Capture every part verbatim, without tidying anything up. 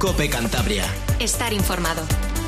COPE Cantabria. Estar informado.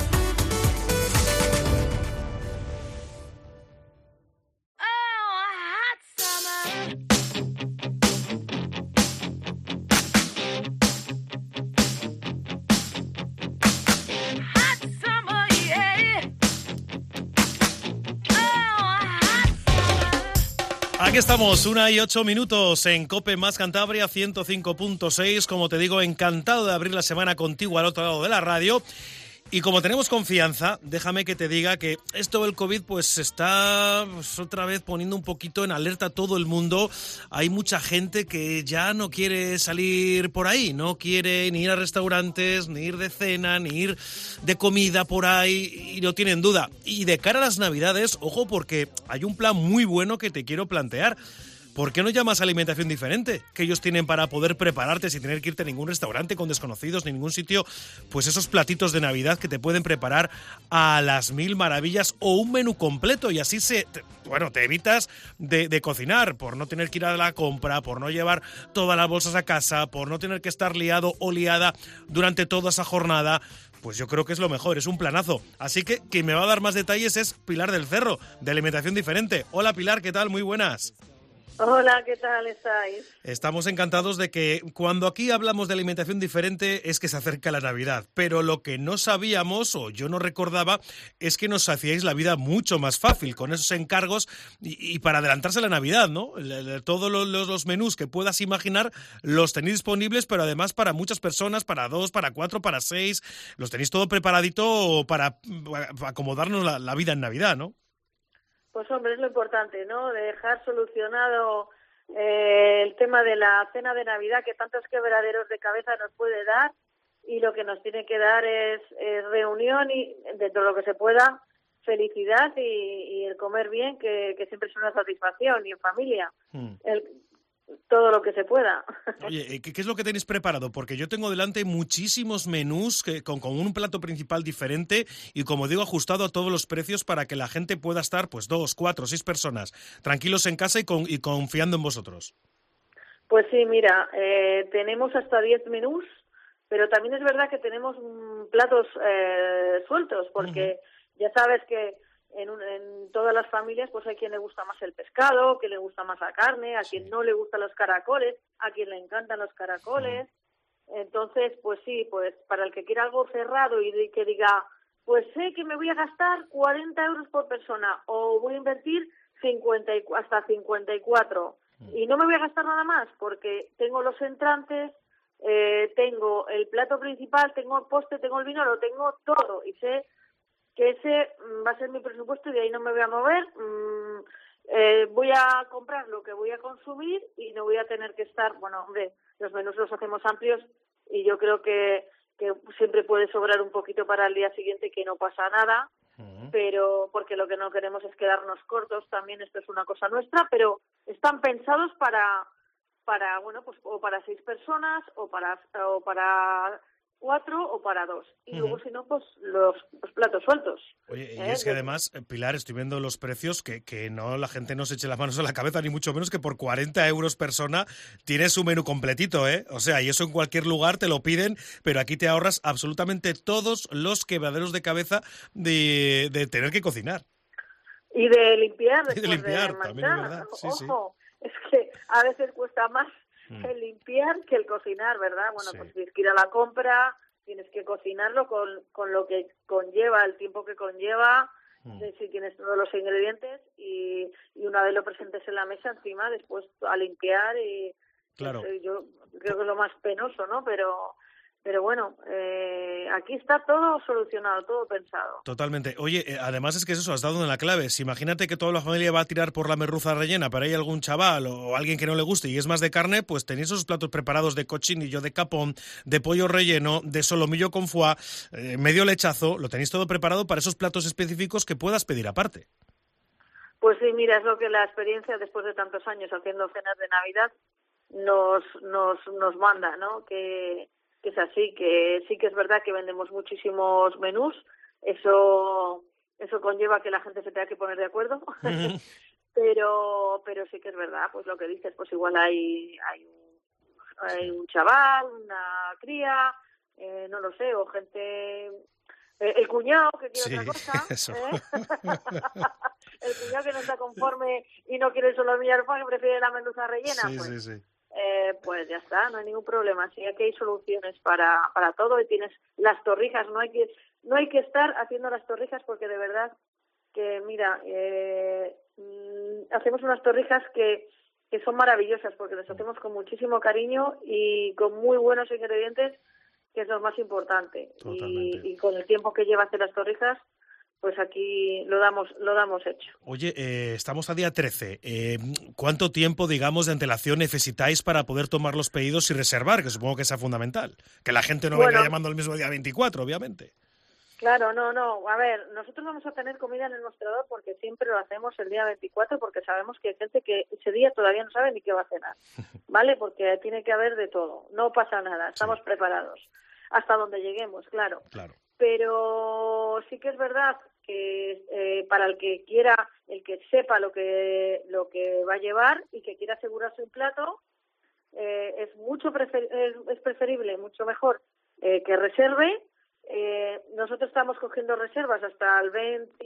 Aquí estamos, una y ocho minutos en COPE más Cantabria, ciento cinco punto seis. Como te digo, encantado de abrir la semana contigo al otro lado de la radio. Y como tenemos confianza, déjame que te diga que esto del COVID pues se está pues, otra vez poniendo un poquito en alerta a todo el mundo. Hay mucha gente que ya no quiere salir por ahí, no quiere ni ir a restaurantes, ni ir de cena, ni ir de comida por ahí, y no tienen duda. Y de cara a las Navidades, ojo, porque hay un plan muy bueno que te quiero plantear. ¿Por qué no llamas a Alimentación Diferente? Que ellos tienen para poder prepararte sin tener que irte a ningún restaurante con desconocidos ni ningún sitio, pues esos platitos de Navidad que te pueden preparar a las mil maravillas o un menú completo, y así se, te, bueno, te evitas de, de cocinar por no tener que ir a la compra, por no llevar todas las bolsas a casa, por no tener que estar liado o liada durante toda esa jornada. Pues yo creo que es lo mejor, es un planazo. Así que quien me va a dar más detalles es Pilar del Cerro, de Alimentación Diferente. Hola Pilar, ¿qué tal? Muy buenas. Hola, ¿qué tal estáis? Estamos encantados de que cuando aquí hablamos de alimentación diferente es que se acerca la Navidad, pero lo que no sabíamos o yo no recordaba es que nos hacíais la vida mucho más fácil con esos encargos y, y para adelantarse a la Navidad, ¿no? Todos los, los menús que puedas imaginar los tenéis disponibles, pero además para muchas personas, para dos, para cuatro, para seis, los tenéis todo preparadito para, para acomodarnos la, la vida en Navidad, ¿no? Pues hombre, es lo importante, ¿no? Dejar solucionado eh, el tema de la cena de Navidad que tantos quebraderos de cabeza nos puede dar, y lo que nos tiene que dar es, es reunión y, dentro de lo que se pueda, felicidad y, y el comer bien, que, que siempre es una satisfacción, y en familia. Hmm. El, todo lo que se pueda. Oye, ¿qué, ¿qué es lo que tenéis preparado? Porque yo tengo delante muchísimos menús que, con, con un plato principal diferente y, como digo, ajustado a todos los precios para que la gente pueda estar, pues, dos, cuatro, seis personas tranquilos en casa y, con, y confiando en vosotros. Pues sí, mira, eh, tenemos hasta diez menús, pero también es verdad que tenemos mm, platos eh, sueltos, porque uh-huh. ya sabes que En, un, en todas las familias pues hay quien le gusta más el pescado, que le gusta más la carne, a sí. quien no le gustan los caracoles, a quien le encantan los caracoles. Sí. Entonces, pues sí, pues para el que quiera algo cerrado y que diga, pues sé que me voy a gastar cuarenta euros por persona o voy a invertir cincuenta y, hasta cincuenta y cuatro sí. y no me voy a gastar nada más porque tengo los entrantes, eh, tengo el plato principal, tengo el postre, tengo el vino, lo tengo todo y sé que ese va a ser mi presupuesto y de ahí no me voy a mover. Mm, eh, voy a comprar lo que voy a consumir y no voy a tener que estar, bueno, hombre, los menús los hacemos amplios y yo creo que, que siempre puede sobrar un poquito para el día siguiente, que no pasa nada, uh-huh. pero porque lo que no queremos es quedarnos cortos, también esto es una cosa nuestra, pero están pensados para, para bueno, pues o para seis personas o para, o para cuatro o para dos. Y uh-huh. luego, si no, pues los, los platos sueltos. Oye, y ¿Eh? es que además, Pilar, estoy viendo los precios, que, que no la gente no se eche las manos a la cabeza, ni mucho menos que por cuarenta euros persona tienes su menú completito, ¿eh? O sea, y eso en cualquier lugar te lo piden, pero aquí te ahorras absolutamente todos los quebraderos de cabeza de, de tener que cocinar. Y de limpiar. Y de limpiar, de también es verdad. Sí, Ojo, sí. Es que a veces cuesta más el limpiar que el cocinar, ¿verdad? Bueno, sí. pues tienes que ir a la compra, tienes que cocinarlo con, con lo que conlleva, el tiempo que conlleva, mm. de si tienes todos los ingredientes y, y una vez lo presentes en la mesa, encima después a limpiar y claro. pues, yo creo que es lo más penoso, ¿no? Pero pero bueno, eh, aquí está todo solucionado, todo pensado. Totalmente. Oye, eh, además es que eso, has dado en la clave. Si imagínate que toda la familia va a tirar por la merluza rellena, pero hay algún chaval o alguien que no le guste y es más de carne, pues tenéis esos platos preparados de cochinillo, de capón, de pollo relleno, de solomillo con foie, eh, medio lechazo, lo tenéis todo preparado para esos platos específicos que puedas pedir aparte. Pues sí, mira, es lo que la experiencia después de tantos años haciendo cenas de Navidad nos nos nos manda, ¿no? Que que es así, que sí que es verdad que vendemos muchísimos menús, eso eso conlleva que la gente se tenga que poner de acuerdo, uh-huh. pero pero sí que es verdad, pues lo que dices, pues igual hay hay un, hay un chaval, una cría, eh, no lo sé, o gente... Eh, el cuñado que quiere sí, otra cosa, eso. ¿eh? El cuñado que no está conforme y no quiere solo el millarfán, que prefiere la merluza rellena, Sí, pues, sí, sí. Eh, pues ya está, no hay ningún problema. Sí, aquí hay soluciones para para todo y tienes las torrijas, no hay que no hay que estar haciendo las torrijas porque de verdad que mira, eh, hacemos unas torrijas que que son maravillosas porque las hacemos con muchísimo cariño y con muy buenos ingredientes, que es lo más importante. Y, y con el tiempo que lleva hacer las torrijas, pues aquí lo damos lo damos hecho. Oye, eh, estamos a día trece. Eh, ¿Cuánto tiempo, digamos, de antelación necesitáis para poder tomar los pedidos y reservar? Que supongo que sea fundamental. Que la gente no bueno, venga llamando el mismo día veinticuatro, obviamente. Claro, no, no. A ver, nosotros vamos a tener comida en el mostrador porque siempre lo hacemos el día veinticuatro porque sabemos que hay gente que ese día todavía no sabe ni qué va a cenar, ¿vale? Porque tiene que haber de todo. No pasa nada, estamos sí. preparados. Hasta donde lleguemos, claro. Claro. Pero sí que es verdad que eh, para el que quiera, el que sepa lo que lo que va a llevar y que quiera asegurarse un plato, eh, es mucho prefer- es, es preferible, mucho mejor eh, que reserve. Eh, nosotros estamos cogiendo reservas hasta el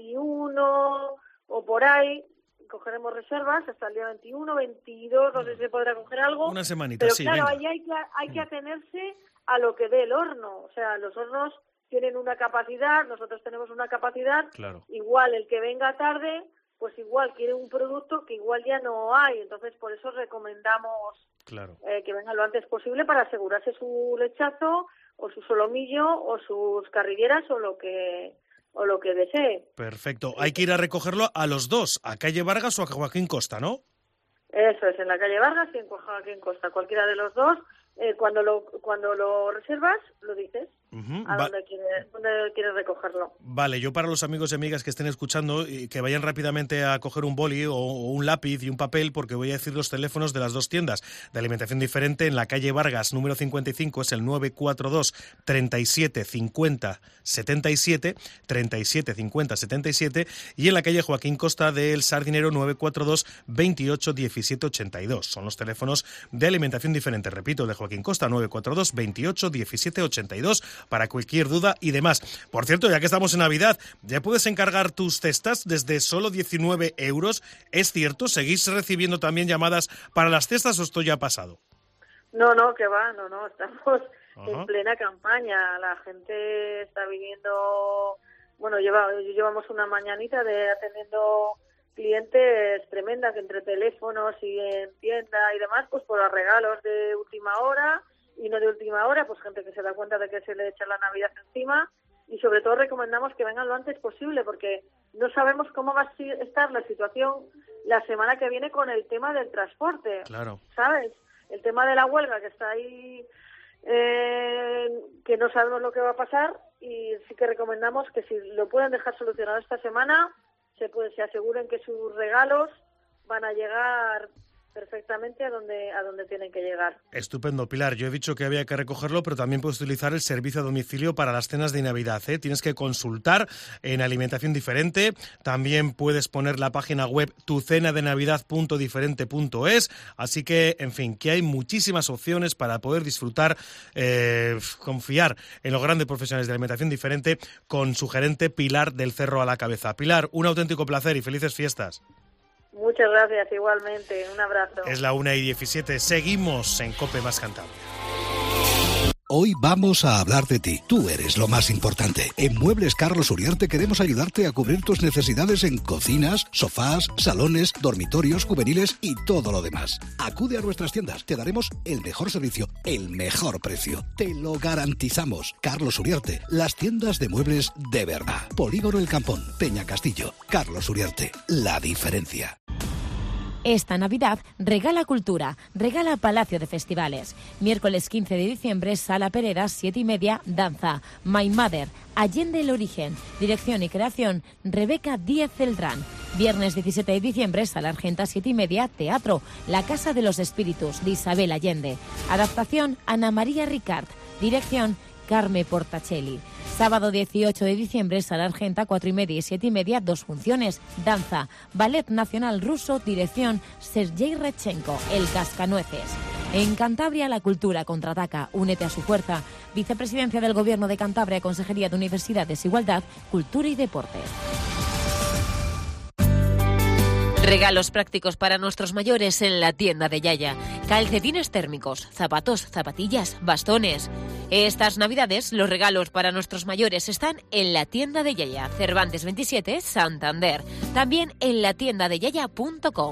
veintiuno o por ahí, cogeremos reservas hasta el día veintiuno, veintidós, no sé si se podrá coger algo. Una semanita, pero sí, claro, venga. ahí hay que, hay que atenerse a lo que dé el horno. O sea, los hornos tienen una capacidad, nosotros tenemos una capacidad, claro. Igual el que venga tarde, pues igual quiere un producto que igual ya no hay, entonces por eso recomendamos claro. eh, que venga lo antes posible para asegurarse su lechazo o su solomillo o sus carrilleras o lo que o lo que desee. Perfecto, hay que ir a recogerlo a los dos, a Calle Vargas o a Joaquín Costa, ¿no? Eso es, en la Calle Vargas y en Joaquín Costa, cualquiera de los dos. Eh, cuando lo cuando lo reservas, lo dices. Uh-huh. A Va- dónde quieres, dónde quieres recogerlo. Vale, yo para los amigos y amigas que estén escuchando, y que vayan rápidamente a coger un boli o, o un lápiz y un papel, porque voy a decir los teléfonos de las dos tiendas de alimentación diferente. En la calle Vargas, número cincuenta y cinco, es el nueve cuatro dos, treinta y siete, cincuenta, setenta y siete, treinta y siete, cincuenta, setenta y siete, y en la calle Joaquín Costa del Sardinero, nueve cuatro dos, veintiocho, diecisiete, ochenta y dos. Son los teléfonos de alimentación diferente. Repito, de Joaquín Costa, nueve cuatro dos, veintiocho, diecisiete, ochenta y dos, para cualquier duda y demás. Por cierto, ya que estamos en Navidad, ya puedes encargar tus cestas desde solo diecinueve euros. ¿Es cierto? ¿Seguís recibiendo también llamadas para las cestas o esto ya ha pasado? No, no, que va, no, no, estamos Ajá. en plena campaña. La gente está viniendo, bueno, lleva, llevamos una mañanita de atendiendo clientes tremenda, que entre teléfonos y en tienda y demás, pues por los regalos de última hora y no de última hora, pues gente que se da cuenta de que se le echa la Navidad encima, y sobre todo recomendamos que vengan lo antes posible porque no sabemos cómo va a estar la situación la semana que viene con el tema del transporte. Claro. ¿Sabes? El tema de la huelga que está ahí, eh, que no sabemos lo que va a pasar, y sí que recomendamos que si lo pueden dejar solucionado esta semana, se puede, se aseguren que sus regalos van a llegar perfectamente a donde a donde tienen que llegar. Estupendo, Pilar. Yo he dicho que había que recogerlo, pero también puedes utilizar el servicio a domicilio para las cenas de Navidad, ¿eh? Tienes que consultar en Alimentación Diferente. También puedes poner la página web tu cena de navidad punto diferente punto es. Así que, en fin, que hay muchísimas opciones para poder disfrutar, eh, confiar en los grandes profesionales de Alimentación Diferente con su gerente Pilar del Cerro a la cabeza. Pilar, un auténtico placer y felices fiestas. Muchas gracias, igualmente. Un abrazo. Es la una y diecisiete. Seguimos en COPE Más Cantabria. Hoy vamos a hablar de ti. Tú eres lo más importante. En Muebles Carlos Uriarte queremos ayudarte a cubrir tus necesidades en cocinas, sofás, salones, dormitorios, juveniles y todo lo demás. Acude a nuestras tiendas. Te daremos el mejor servicio, el mejor precio. Te lo garantizamos. Carlos Uriarte, las tiendas de muebles de verdad. Polígono El Campón, Peña Castillo. Carlos Uriarte, la diferencia. Esta Navidad regala cultura, regala Palacio de Festivales. Miércoles quince de diciembre, Sala Peredas, siete y media, danza. My Mother, Allende el Origen. Dirección y creación, Rebeca Díez Celdrán. Viernes diecisiete de diciembre, Sala Argenta, siete y media, teatro. La Casa de los Espíritus, de Isabel Allende. Adaptación, Ana María Ricard. Dirección, Carme Portacelli. Sábado dieciocho de diciembre, Sala Argenta, cuatro y media y siete y media, dos funciones. Danza, Ballet Nacional Ruso, dirección Sergei Redchenko, El Cascanueces. En Cantabria, la cultura contraataca. Únete a su fuerza. Vicepresidencia del Gobierno de Cantabria, Consejería de Universidades, Igualdad, Cultura y Deporte. Regalos prácticos para nuestros mayores en la tienda de Yaya. Calcetines térmicos, zapatos, zapatillas, bastones. Estas Navidades, los regalos para nuestros mayores están en la tienda de Yaya, Cervantes veintisiete, Santander. También en la tienda de yaya punto com.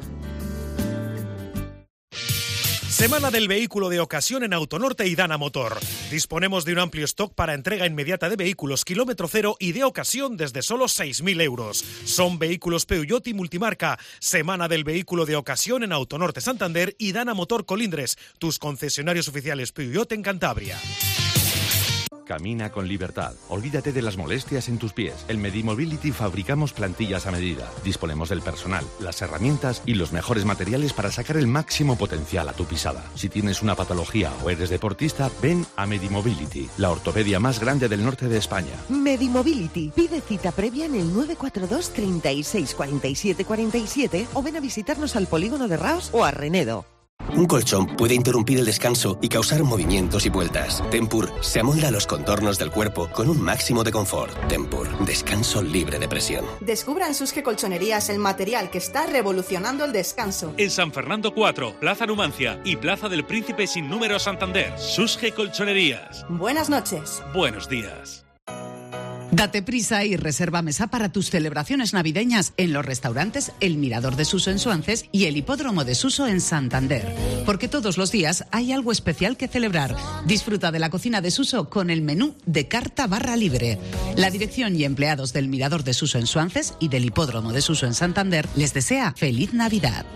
Semana del vehículo de ocasión en Autonorte y Dana Motor. Disponemos de un amplio stock para entrega inmediata de vehículos kilómetro cero y de ocasión desde solo seis mil euros. Son vehículos Peugeot y multimarca. Semana del vehículo de ocasión en Autonorte Santander y Dana Motor Colindres, tus concesionarios oficiales Peugeot en Cantabria. Camina con libertad. Olvídate de las molestias en tus pies. En Medimobility fabricamos plantillas a medida. Disponemos del personal, las herramientas y los mejores materiales para sacar el máximo potencial a tu pisada. Si tienes una patología o eres deportista, ven a Medimobility, la ortopedia más grande del norte de España. Medimobility. Pide cita previa en el nueve cuatro dos, treinta y seis, cuarenta y siete, cuarenta y siete o ven a visitarnos al polígono de Raos o a Renedo. Un colchón puede interrumpir el descanso y causar movimientos y vueltas. Tempur se amolda a los contornos del cuerpo con un máximo de confort. Tempur, descanso libre de presión. Descubra en Susge Colchonerías el material que está revolucionando el descanso. En San Fernando cuatro, Plaza Numancia y Plaza del Príncipe sin número Santander. Susge Colchonerías. Buenas noches. Buenos días. Date prisa y reserva mesa para tus celebraciones navideñas en los restaurantes El Mirador de Suso en Suances y el Hipódromo de Suso en Santander. Porque todos los días hay algo especial que celebrar. Disfruta de la cocina de Suso con el menú de carta barra libre. La dirección y empleados del Mirador de Suso en Suances y del Hipódromo de Suso en Santander les desea feliz Navidad.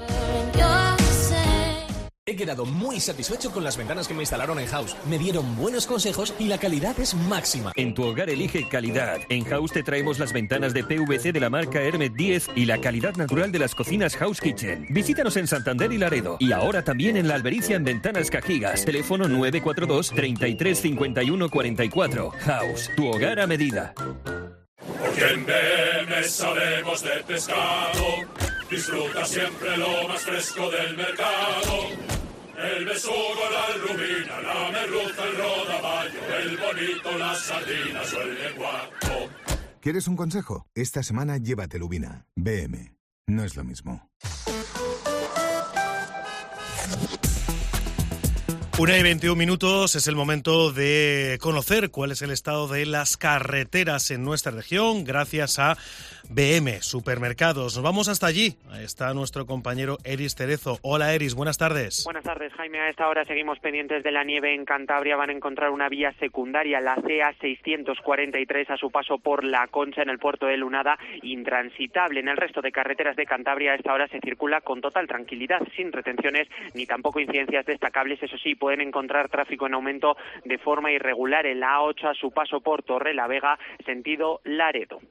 He quedado muy satisfecho con las ventanas que me instalaron en House. Me dieron buenos consejos y la calidad es máxima. En tu hogar elige calidad. En House te traemos las ventanas de P V C de la marca Hermet diez y la calidad natural de las cocinas House Kitchen. Visítanos en Santander y Laredo. Y ahora también en La Albericia en Ventanas Cajigas. Teléfono nueve cuatro dos, treinta y tres, cincuenta y uno, cuarenta y cuatro. House, tu hogar a medida. Porque en B M sabemos de pescado. Disfruta siempre lo más fresco del mercado. El besugo, la rubina, la merluza, el rodaballo, el bonito, las sardinas o el lenguaco. ¿Quieres un consejo? Esta semana llévate lubina. B M. No es lo mismo. Una y veintiún minutos, es el momento de conocer cuál es el estado de las carreteras en nuestra región gracias a B M Supermercados. Nos vamos hasta allí. Ahí está nuestro compañero Eris Cerezo. Hola Eris, buenas tardes. Buenas tardes, Jaime. A esta hora seguimos pendientes de la nieve en Cantabria. Van a encontrar una vía secundaria, la C A seiscientos cuarenta y tres, a su paso por La Concha en el puerto de Lunada, intransitable. En el resto de carreteras de Cantabria a esta hora se circula con total tranquilidad, sin retenciones ni tampoco incidencias destacables. Eso sí, pueden encontrar tráfico en aumento de forma irregular en la A ocho a su paso por Torrelavega, sentido Laredo.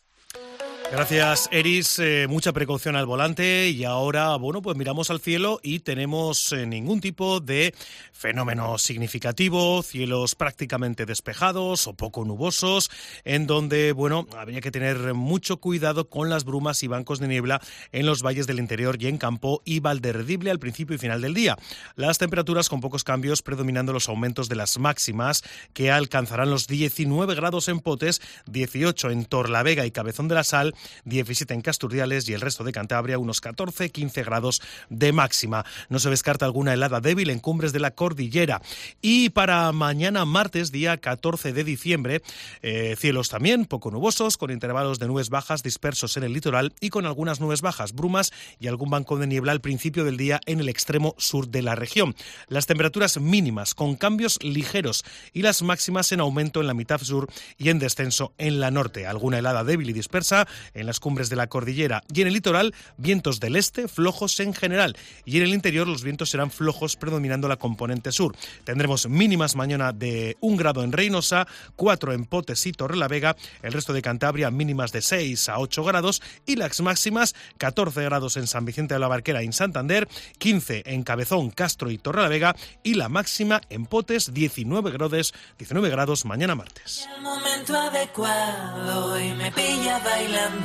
Gracias, Eris. Eh, mucha precaución al volante y ahora, bueno, pues miramos al cielo y tenemos eh, ningún tipo de fenómeno significativo, cielos prácticamente despejados o poco nubosos, en donde, bueno, habría que tener mucho cuidado con las brumas y bancos de niebla en los valles del interior y en Campo y Valderredible al principio y final del día. Las temperaturas con pocos cambios, predominando los aumentos de las máximas, que alcanzarán los diecinueve grados en Potes, dieciocho en Torlavega y Cabezón de la Sal, diecisiete en Casturdiales y el resto de Cantabria unos catorce, quince grados de máxima. No se descarta alguna helada débil en cumbres de la cordillera. Y para mañana martes, día catorce de diciembre, eh, cielos también poco nubosos, con intervalos de nubes bajas dispersos en el litoral y con algunas nubes bajas, brumas y algún banco de niebla al principio del día en el extremo sur de la región. Las temperaturas mínimas con cambios ligeros y las máximas en aumento en la mitad sur y en descenso en la norte. Alguna helada débil y dispersa en las cumbres de la cordillera y en el litoral, vientos del este flojos en general, y en el interior los vientos serán flojos predominando la componente sur. Tendremos mínimas mañana de un grado en Reynosa, cuatro en Potes y Torrelavega, el resto de Cantabria mínimas de seis a ocho grados y las máximas catorce grados en San Vicente de la Barquera y en Santander, quince en Cabezón, Castro y Torrelavega y la máxima en Potes diecinueve grados, diecinueve grados mañana martes. El momento adecuado y me pilla bailando.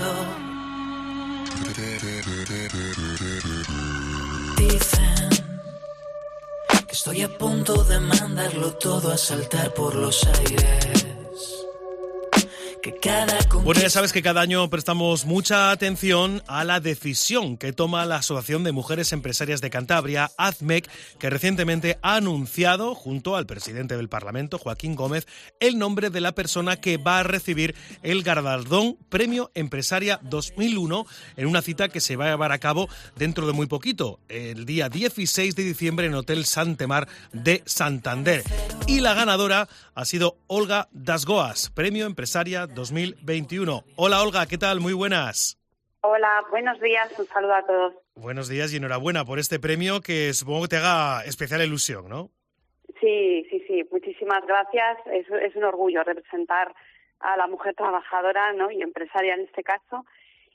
Dicen que Estoy a punto de mandarlo todo a saltar por los aires. Que cada Bueno, ya sabes que cada año prestamos mucha atención a la decisión que toma la Asociación de Mujeres Empresarias de Cantabria, A Z M E C, que recientemente ha anunciado, junto al presidente del Parlamento, Joaquín Gómez, el nombre de la persona que va a recibir el galardón Premio Empresaria dos mil uno en una cita que se va a llevar a cabo dentro de muy poquito, el día dieciséis de diciembre en Hotel Santemar de Santander. Y la ganadora ha sido Olga Dasgoas, Premio Empresaria dos mil veintiuno. Hola Olga, ¿qué tal? Muy buenas. Hola, buenos días, un saludo a todos. Buenos días y enhorabuena por este premio que supongo que te haga especial ilusión, ¿no? Sí, sí, sí, muchísimas gracias. Es, es un orgullo representar a la mujer trabajadora, ¿no?, y empresaria en este caso.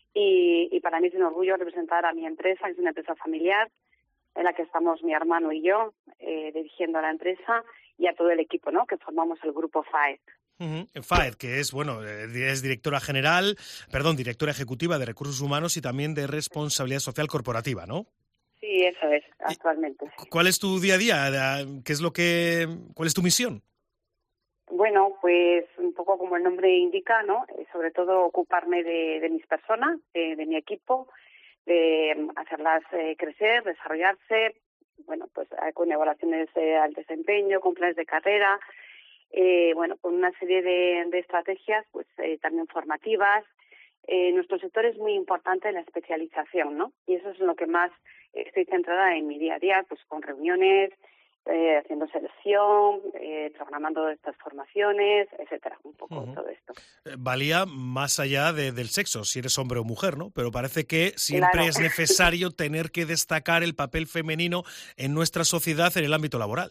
Y, y para mí es un orgullo representar a mi empresa, que es una empresa familiar, en la que estamos mi hermano y yo eh, dirigiendo la empresa, y a todo el equipo, ¿no?, que formamos el grupo F A E D. Uh-huh. F A E D, que es, bueno, es directora general, perdón, directora ejecutiva de Recursos Humanos y también de Responsabilidad Social Corporativa, ¿no? Sí, eso es, actualmente. ¿Cuál es tu día a día? ¿Qué es lo que, cuál es tu misión? Bueno, pues un poco como el nombre indica, ¿no? Sobre todo ocuparme de, de mis personas, de, de mi equipo, de hacerlas eh, crecer, desarrollarse, bueno, pues con evaluaciones eh, al desempeño, con planes de carrera, eh, bueno, con una serie de, de estrategias, pues eh, también formativas. Eh, nuestro sector es muy importante en la especialización, ¿no? Y eso es en lo que más estoy centrada en mi día a día, pues con reuniones, eh, haciendo selección, eh, programando estas formaciones, etcétera, un poco uh-huh. todo esto. Valía más allá de, del sexo, si eres hombre o mujer, ¿no? Pero parece que siempre Claro. es necesario tener que destacar el papel femenino en nuestra sociedad en el ámbito laboral.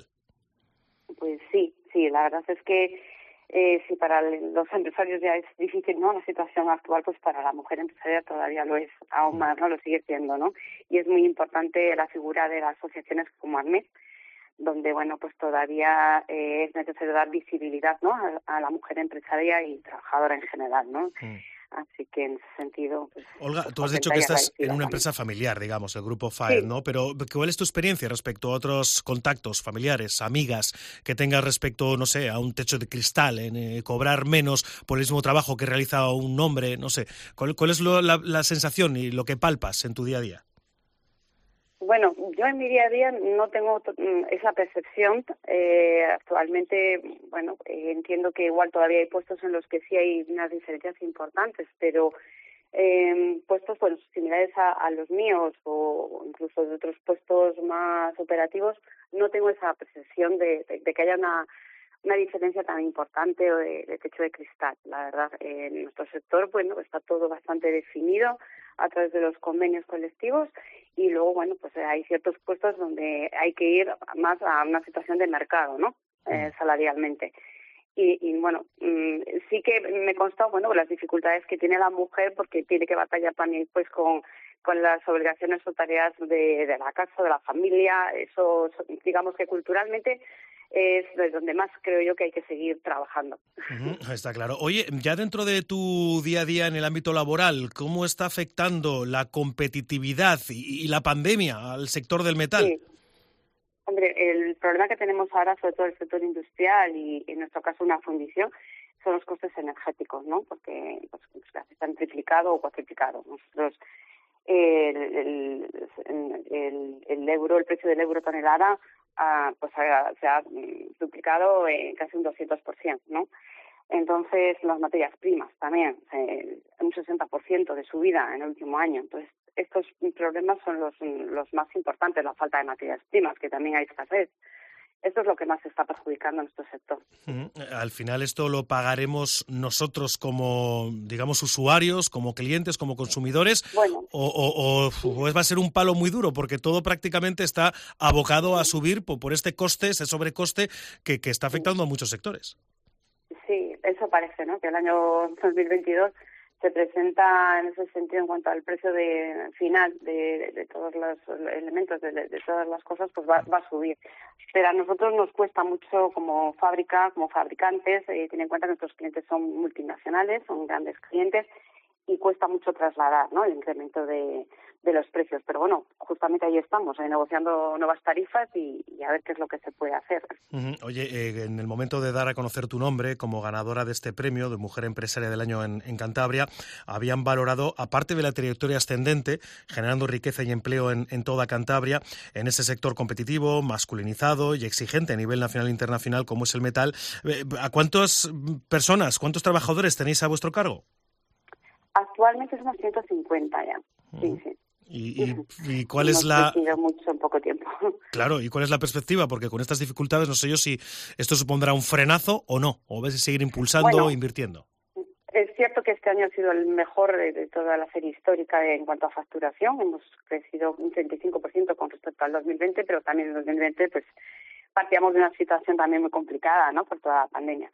Pues sí, sí, la verdad es que eh, si para los empresarios ya es difícil, ¿no?, la situación actual, pues para la mujer empresaria todavía lo es, aún más, ¿no?, lo sigue siendo, ¿no? Y es muy importante la figura de las asociaciones como A Z M E C, donde, bueno, pues todavía eh, es necesario dar visibilidad, ¿no?, a, a la mujer empresaria y trabajadora en general, ¿no? Mm. Así que en ese sentido... Pues, Olga, pues, tú has dicho que estás en una también. empresa familiar, digamos, el grupo F A E D, sí. ¿no? Pero ¿cuál es tu experiencia respecto a otros contactos familiares, amigas, que tengas respecto, no sé, a un techo de cristal, en eh, cobrar menos por el mismo trabajo que realiza un hombre, no sé? ¿Cuál, cuál es lo, la, la sensación y lo que palpas en tu día a día? Bueno, yo en mi día a día no tengo esa percepción. Eh, actualmente, bueno, eh, entiendo que igual todavía hay puestos en los que sí hay unas diferencias importantes, pero eh, puestos pues, similares a, a los míos o incluso de otros puestos más operativos, no tengo esa percepción de, de, de que haya una, una diferencia tan importante o de, de techo de cristal. La verdad, eh, en nuestro sector, bueno, está todo bastante definido a través de los convenios colectivos y luego, bueno, pues hay ciertos puestos donde hay que ir más a una situación de mercado, ¿no? Eh, salarialmente. Y, y bueno, mmm, sí que me consta, bueno, las dificultades que tiene la mujer porque tiene que batallar también, pues, con, con las obligaciones o tareas de, de la casa, de la familia. Eso, digamos que culturalmente es de donde más creo yo que hay que seguir trabajando. Uh-huh, está claro. Oye, ya dentro de tu día a día en el ámbito laboral, ¿cómo está afectando la competitividad y, y la pandemia al sector del metal? Sí. Hombre, el problema que tenemos ahora, sobre todo el sector industrial y en nuestro caso una fundición, son los costes energéticos, ¿no? Porque pues, están triplicado o cuatriplicado. Nosotros, el, el, el, el euro, el precio del euro tonelada, ah, pues ha, se ha duplicado en casi un doscientos por ciento, ¿no? Entonces, las materias primas también, eh, un sesenta por ciento de subida en el último año. Entonces, estos problemas son los, los más importantes, la falta de materias primas, que también hay escasez. Esto es lo que más está perjudicando a nuestro sector. Uh-huh. Al final esto lo pagaremos nosotros como, digamos, usuarios, como clientes, como consumidores, bueno, o, o, o, o va a ser un palo muy duro, porque todo prácticamente está abocado a subir por, por este coste, ese sobrecoste que, que está afectando a muchos sectores. Sí, eso parece, ¿no? Que el año dos mil veintidós se presenta en ese sentido en cuanto al precio de final de, de, de todos los elementos, de, de todas las cosas, pues va, va a subir. Pero a nosotros nos cuesta mucho como fábrica, como fabricantes, eh, ten en cuenta que nuestros clientes son multinacionales, son grandes clientes, y cuesta mucho trasladar, ¿no?, el incremento de, de los precios. Pero bueno, justamente ahí estamos, eh, negociando nuevas tarifas y, y a ver qué es lo que se puede hacer. Uh-huh. Oye, eh, en el momento de dar a conocer tu nombre como ganadora de este premio de Mujer Empresaria del Año en, en Cantabria, habían valorado, aparte de la trayectoria ascendente, generando riqueza y empleo en, en toda Cantabria, en ese sector competitivo, masculinizado y exigente a nivel nacional e internacional como es el metal, eh, ¿a cuántas personas, cuántos trabajadores tenéis a vuestro cargo? Actualmente somos ciento cincuenta ya, uh-huh. sí, sí. ¿Y, y, y cuál es la...? Hemos crecido mucho en poco tiempo. Claro, ¿y cuál es la perspectiva? Porque con estas dificultades no sé yo si esto supondrá un frenazo o no, o ves seguir impulsando bueno, o invirtiendo. Es cierto que este año ha sido el mejor de, de toda la serie histórica en cuanto a facturación. Hemos crecido un treinta y cinco por ciento con respecto al dos mil veinte, pero también en dos mil veinte pues partíamos de una situación también muy complicada, ¿no?, por toda la pandemia.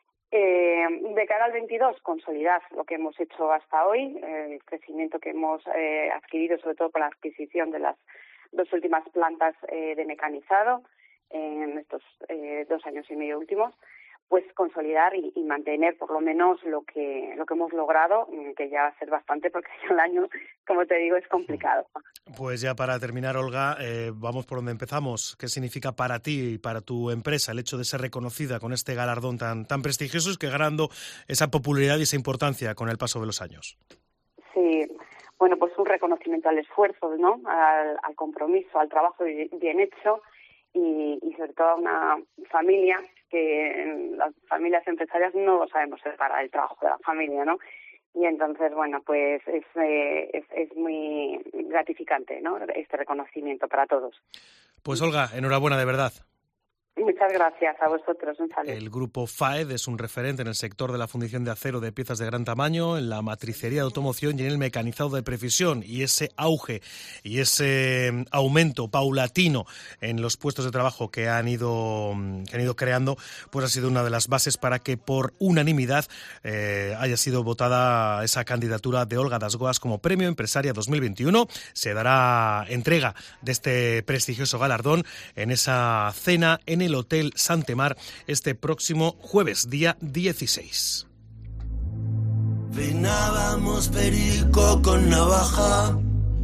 Eh, de cara al veintidós, consolidar lo que hemos hecho hasta hoy, eh, el crecimiento que hemos eh, adquirido, sobre todo con la adquisición de las dos últimas plantas eh, de mecanizado en estos eh, dos años y medio últimos, pues consolidar y, y mantener por lo menos lo que lo que hemos logrado, que ya va a ser bastante porque el año, como te digo, es complicado. Pues ya para terminar, Olga, eh, vamos por donde empezamos. ¿Qué significa para ti y para tu empresa el hecho de ser reconocida con este galardón tan tan prestigioso y que ganando esa popularidad y esa importancia con el paso de los años? Sí, bueno, pues un reconocimiento al esfuerzo, ¿no?, al, al compromiso, al trabajo bien hecho y, y sobre todo a una familia que en las familias empresarias no sabemos separar el trabajo de la familia, ¿no? Y entonces, bueno, pues es, eh, es, es muy gratificante, ¿no?, este reconocimiento para todos. Pues Olga, enhorabuena de verdad. Muchas gracias a vosotros, un saludo. El grupo FAED es un referente en el sector de la fundición de acero de piezas de gran tamaño, en la matricería de automoción y en el mecanizado de precisión, y ese auge y ese aumento paulatino en los puestos de trabajo que han ido, que han ido creando, pues ha sido una de las bases para que por unanimidad eh, haya sido votada esa candidatura de Olga Das Goas como Premio Empresaria dos mil veintiuno. Se dará entrega de este prestigioso galardón en esa cena en el Hotel Santemar este próximo jueves, día dieciséis. Peinábamos perico con navaja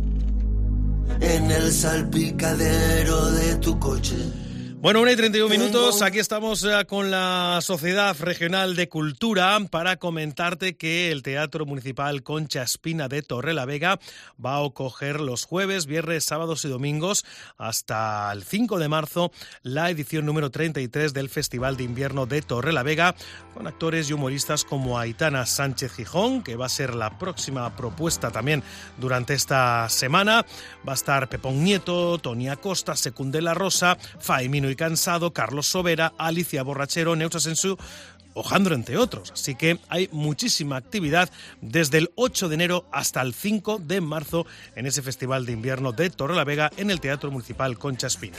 en el salpicadero de tu coche. Bueno, una y treinta y un minutos, aquí estamos ya con la Sociedad Regional de Cultura para comentarte que el Teatro Municipal Concha Espina de Torrelavega va a acoger los jueves, viernes, sábados y domingos hasta el cinco de marzo la edición número treinta y tres del Festival de Invierno de Torrelavega, con actores y humoristas como Aitana Sánchez Gijón, que va a ser la próxima propuesta también durante esta semana. Va a estar Pepón Nieto, Toni Acosta, Secundela Rosa, Faemino y Cansado, Carlos Sobera, Alicia Borrachero, Neusa Sensu o Jandro, entre otros. Así que hay muchísima actividad desde el ocho de enero hasta el cinco de marzo en ese Festival de Invierno de Torrelavega en el Teatro Municipal Concha Espina.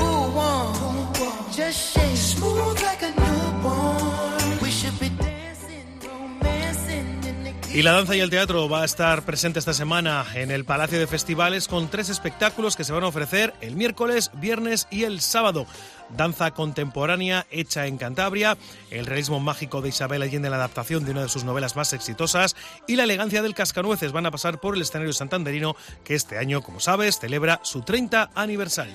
Y la danza y el teatro va a estar presente esta semana en el Palacio de Festivales con tres espectáculos que se van a ofrecer el miércoles, viernes y el sábado. Danza contemporánea hecha en Cantabria, el realismo mágico de Isabel Allende en la adaptación de una de sus novelas más exitosas y la elegancia del Cascanueces van a pasar por el escenario santanderino que este año, como sabes, celebra su treinta aniversario.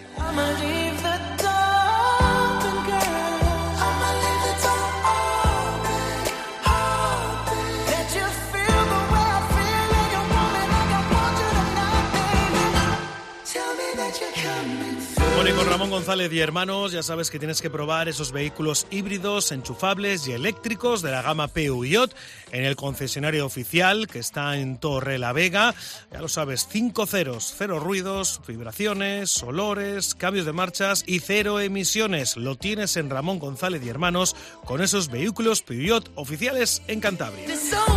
Bueno, y con Ramón González y Hermanos, ya sabes que tienes que probar esos vehículos híbridos, enchufables y eléctricos de la gama Peugeot en el concesionario oficial que está en Torrelavega. Ya lo sabes, cinco ceros, cero ruidos, vibraciones, olores, cambios de marchas y cero emisiones. Lo tienes en Ramón González y Hermanos con esos vehículos Peugeot oficiales en Cantabria.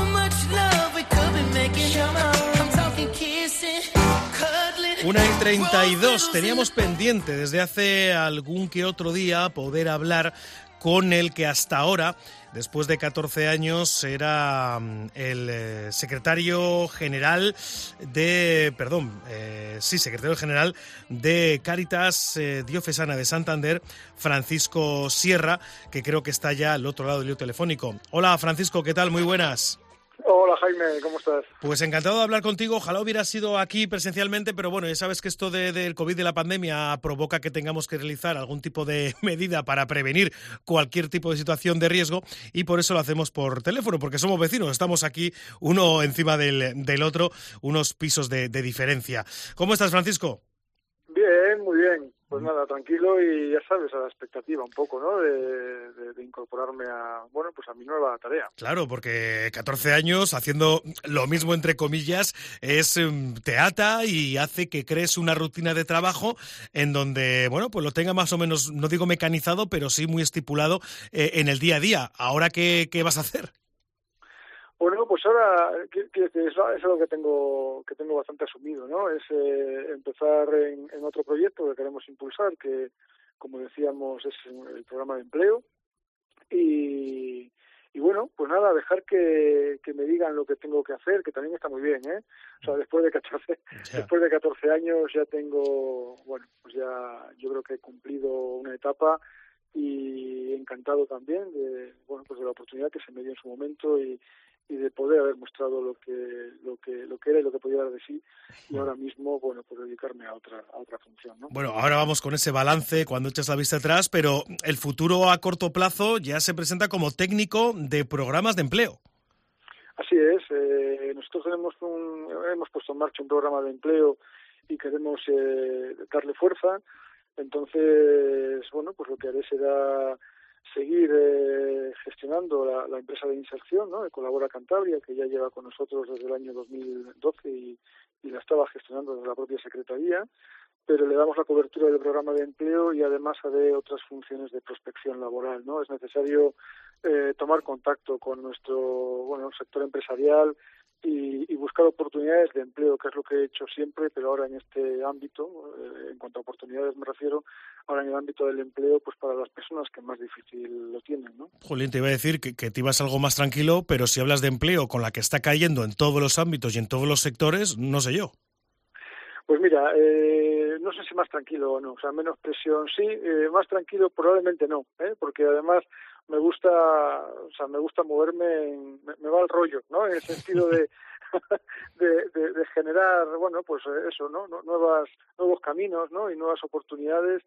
Una y treinta y dos, teníamos pendiente desde hace algún que otro día poder hablar con el que hasta ahora, después de catorce años, era el eh, secretario general de, perdón, eh, sí, secretario general de Cáritas eh, Diocesana de Santander, Francisco Sierra, que creo que está ya al otro lado del hilo telefónico. Hola Francisco, ¿qué tal? Muy buenas. Hola Jaime, ¿cómo estás? Pues encantado de hablar contigo. Ojalá hubiera sido aquí presencialmente, pero bueno, ya sabes que esto de, del COVID y la pandemia provoca que tengamos que realizar algún tipo de medida para prevenir cualquier tipo de situación de riesgo y por eso lo hacemos por teléfono, porque somos vecinos, estamos aquí uno encima del, del otro, unos pisos de, de diferencia. ¿Cómo estás, Francisco? Bien, muy bien. Pues nada, tranquilo y ya sabes, a la expectativa un poco, ¿no? De, de, de incorporarme a, bueno, pues a mi nueva tarea. Claro, porque catorce años haciendo lo mismo, entre comillas, es um, te ata y hace que crees una rutina de trabajo en donde, bueno, pues lo tenga más o menos, no digo mecanizado, pero sí muy estipulado eh, en el día a día. ¿Ahora qué, qué vas a hacer? Bueno, pues ahora que, que, que es algo que tengo que tengo bastante asumido, ¿no? Es eh, empezar en, en otro proyecto que queremos impulsar, que, como decíamos, es el programa de empleo. Y, y bueno, pues nada, dejar que, que me digan lo que tengo que hacer, que también está muy bien, ¿eh? O sea, después de catorce, yeah. después de catorce años ya tengo, bueno, pues ya yo creo que he cumplido una etapa y encantado también de, bueno, pues de la oportunidad que se me dio en su momento y y de poder haber mostrado lo que lo que lo que era y lo que podía dar de sí y ahora mismo, bueno, pues dedicarme a otra a otra función, ¿no? Bueno, ahora vamos con ese balance cuando echas la vista atrás, pero el futuro a corto plazo ya se presenta como técnico de programas de empleo. Así es, eh, nosotros tenemos un, hemos puesto en marcha un programa de empleo y queremos eh, darle fuerza, entonces, bueno, pues lo que haré será seguir eh, gestionando la, la empresa de inserción, ¿no? De Colabora Cantabria, que ya lleva con nosotros desde el año dos mil doce y, y la estaba gestionando desde la propia Secretaría, pero le damos la cobertura del programa de empleo y además haré otras funciones de prospección laboral, ¿no? Es necesario eh, tomar contacto con nuestro, bueno, sector empresarial y, y buscar oportunidades de empleo, que es lo que he hecho siempre, pero ahora en este ámbito, eh, en cuanto a oportunidades me refiero, ahora en el ámbito del empleo, pues para las personas que más difícil lo tienen, ¿no? Julián, te iba a decir que, que te ibas algo más tranquilo, pero si hablas de empleo con la que está cayendo en todos los ámbitos y en todos los sectores, no sé yo. Pues mira, eh, no sé si más tranquilo o no, o sea, menos presión sí, eh, más tranquilo probablemente no, ¿eh? Porque además me gusta, o sea, me gusta moverme, en, me, me va el rollo, ¿no? En el sentido de, de, de, de generar, bueno, pues eso, ¿no? Nuevas, nuevos caminos, ¿no? Y nuevas oportunidades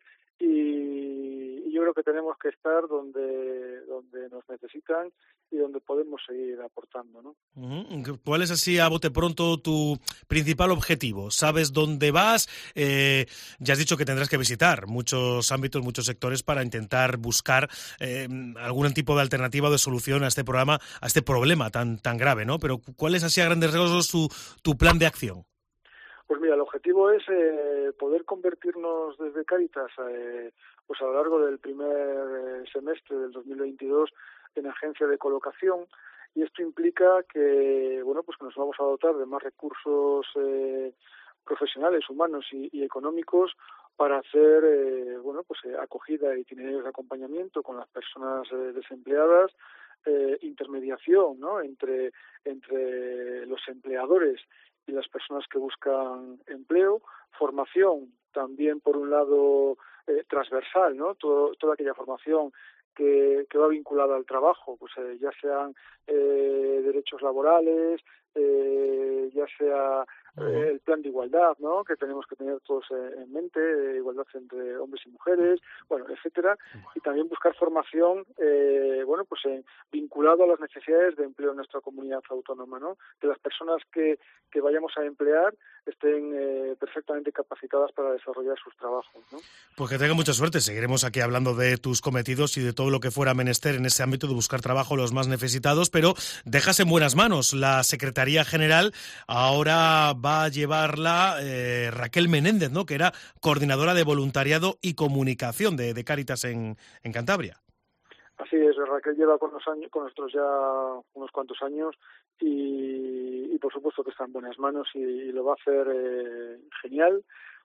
y, y yo creo que tenemos que estar donde, donde nos necesitan y donde podemos seguir aportando, ¿no? ¿Cuál es así a bote pronto tu principal objetivo? ¿Sabes dónde vas? Eh, ya has dicho que tendrás que visitar muchos ámbitos, muchos sectores para intentar buscar eh, algún tipo de alternativa o de solución a este programa, a este problema tan tan grave, ¿no? Pero ¿cuál es así a grandes rasgos tu, tu plan de acción? Pues mira, el objetivo es eh, poder convertirnos desde Cáritas eh, pues a lo largo del primer eh, semestre del dos mil veintidós en agencia de colocación, y esto implica que, bueno, pues que nos vamos a dotar de más recursos eh, profesionales, humanos y, y económicos para hacer, eh, bueno, pues eh, acogida y itinerarios de acompañamiento con las personas eh, desempleadas, eh, intermediación, ¿no? entre entre los empleadores y las personas que buscan empleo, formación también por un lado eh, transversal, ¿no? Todo, toda aquella formación que, que va vinculada al trabajo, pues eh, ya sean eh, derechos laborales, eh, ya sea eh, el plan de igualdad, ¿no? Que tenemos que tener todos eh, en mente, eh, igualdad entre hombres y mujeres, bueno, etcétera, y también buscar formación, eh, bueno, pues eh, vinculado a las necesidades de empleo en nuestra comunidad autónoma, ¿no? Que las personas que, que vayamos a emplear estén eh, perfectamente capacitadas para desarrollar sus trabajos, ¿no? Pues que tenga mucha suerte. Seguiremos aquí hablando de tus cometidos y de todo lo que fuera menester en ese ámbito de buscar trabajo a los más necesitados, pero dejas en buenas manos. La Secretaría General ahora va a llevarla eh, Raquel Menéndez, ¿no? Que era coordinadora de voluntariado y comunicación de, de Cáritas en, en Cantabria. Así es, Raquel lleva con, los años, con nosotros ya unos cuantos años y, y por supuesto que está en buenas manos y, y lo va a hacer eh, genial,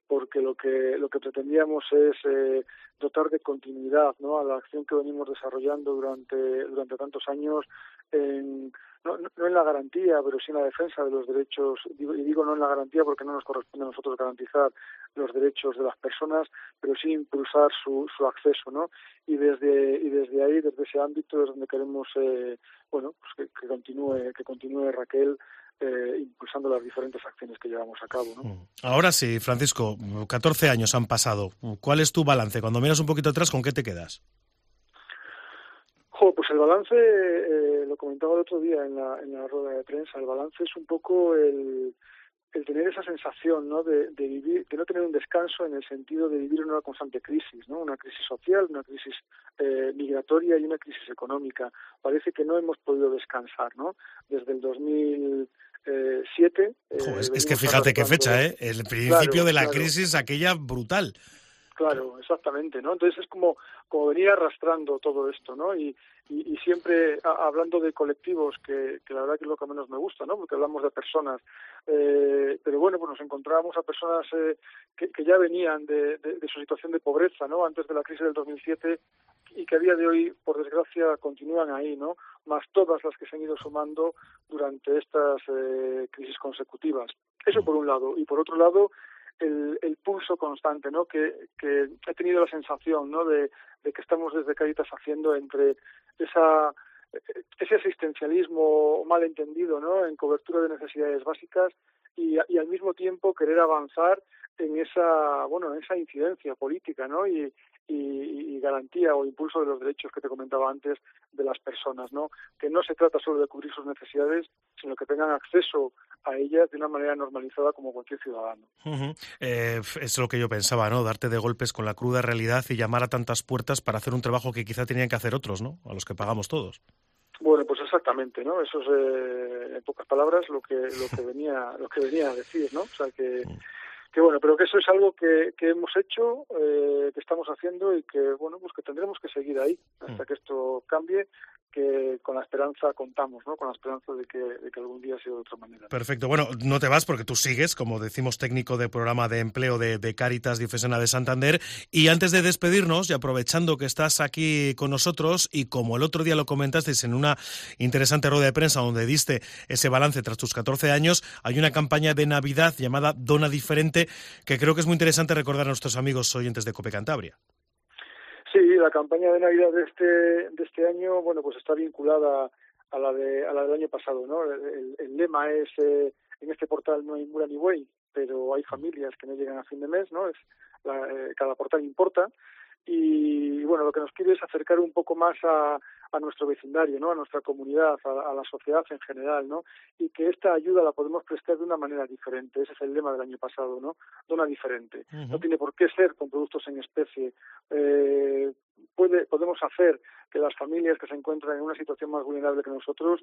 porque lo que lo que pretendíamos es eh, dotar de continuidad, ¿no?, a la acción que venimos desarrollando durante durante tantos años en No, no en la garantía, pero sí en la defensa de los derechos, y digo no en la garantía porque no nos corresponde a nosotros garantizar los derechos de las personas, pero sí impulsar su, su acceso, ¿no? Y desde y desde ahí, desde ese ámbito es donde queremos, eh, bueno, pues que, que continúe que continúe Raquel eh, impulsando las diferentes acciones que llevamos a cabo, ¿no? Ahora sí, Francisco, catorce años han pasado. ¿Cuál es tu balance? Cuando miras un poquito atrás, ¿con qué te quedas? Jo, pues el balance, eh, lo comentaba el otro día en la, en la rueda de prensa, el balance es un poco el, el tener esa sensación, ¿no?, de, de vivir, de no tener un descanso en el sentido de vivir en una constante crisis, ¿no?, una crisis social, una crisis eh, migratoria y una crisis económica. Parece que no hemos podido descansar, ¿no? Desde el dos mil siete... Eh, jo, es, es que fíjate qué fecha, ¿eh? El principio claro, de la claro. crisis, aquella brutal. Claro, exactamente, ¿no? Entonces es como, como venir arrastrando todo esto, ¿no? Y, y, y siempre a, hablando de colectivos, que, que la verdad que es lo que menos me gusta, ¿no? Porque hablamos de personas. Eh, pero bueno, pues nos encontrábamos a personas eh, que, que ya venían de, de, de su situación de pobreza, ¿no?, antes de la crisis del dos mil siete, y que a día de hoy, por desgracia, continúan ahí, ¿no?, más todas las que se han ido sumando durante estas eh, crisis consecutivas. Eso por un lado. Y por otro lado, El, el pulso constante, ¿no?, que, que he tenido la sensación, ¿no?, de, de que estamos desde Cáritas haciendo entre esa ese asistencialismo mal entendido, ¿no?, en cobertura de necesidades básicas y, y al mismo tiempo querer avanzar en esa, bueno, en esa incidencia política, ¿no?, y, y, y garantía o impulso de los derechos que te comentaba antes de las personas, ¿no?, que no se trata solo de cubrir sus necesidades, sino que tengan acceso a ellas de una manera normalizada como cualquier ciudadano. Uh-huh. Eh, es lo que yo pensaba, ¿no?, darte de golpes con la cruda realidad y llamar a tantas puertas para hacer un trabajo que quizá tenían que hacer otros, ¿no?, a los que pagamos todos. Bueno, pues exactamente, ¿no? Eso es, eh, en pocas palabras, lo que lo que venía lo que venía a decir, ¿no? O sea, que, que bueno, pero que eso es algo que, que hemos hecho, eh, que estamos haciendo y que, bueno, pues que tendremos que seguir ahí hasta que esto cambie, que con la esperanza contamos, ¿no? Con la esperanza de que, de que algún día sea de otra manera. Perfecto. Bueno, no te vas porque tú sigues, como decimos, técnico de programa de empleo de, de Cáritas Diocesana de Santander. Y antes de despedirnos, y aprovechando que estás aquí con nosotros, y como el otro día lo comentaste en una interesante rueda de prensa donde diste ese balance tras tus catorce años, hay una campaña de Navidad llamada Dona Diferente, que creo que es muy interesante recordar a nuestros amigos oyentes de COPE Cantabria. Sí, la campaña de Navidad de este de este año, bueno, pues está vinculada a la de a la del año pasado, ¿no? El, el lema es eh, en este portal no hay mula ni buey, pero hay familias que no llegan a fin de mes, ¿no? Es la, eh, cada portal importa. Y bueno, lo que nos quiere es acercar un poco más a, a nuestro vecindario, ¿no?, a nuestra comunidad, a, a la sociedad en general, ¿no?, y que esta ayuda la podemos prestar de una manera diferente. Ese es el lema del año pasado, ¿no?, Dona Diferente. Uh-huh. No tiene por qué ser con productos en especie. Eh, puede podemos hacer que las familias que se encuentran en una situación más vulnerable que nosotros